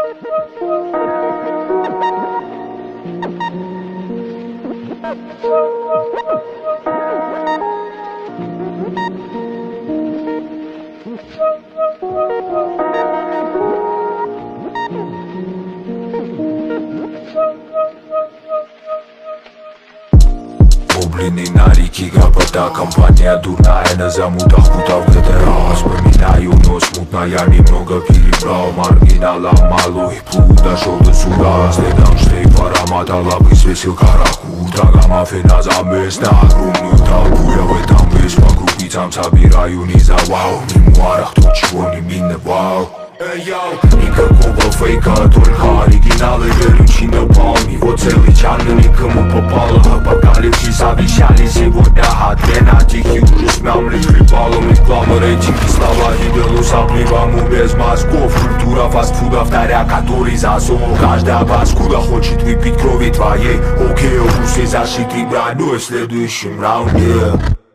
Гоблины на реке гопота, компания дурная, на замутах путав ГТА. Вспоминаю, но смутно я немного перебрал. Маргинала мало и плыл, дошел до суда. Следом шлейф аромата лапы свесил караку. Драга мафина за место, огромную толпу. Я в этом весь по крупицам собираю не завал. В мемуарах то, чего не миновал. Никакого фейка, только оригиналы. Верючий напал, его целый чан, но никому попало. Апокалипсис обещали сегодня отмена. Тихий ужас нам лишь хлебалом. Реклама, рейтинги, слова, идолу сопливому без мозгов. Культура фастфуда, вторя который засол. Каждая паскуда хочет выпить крови твоей. Окей, усы зашиты броней в следующем раунде.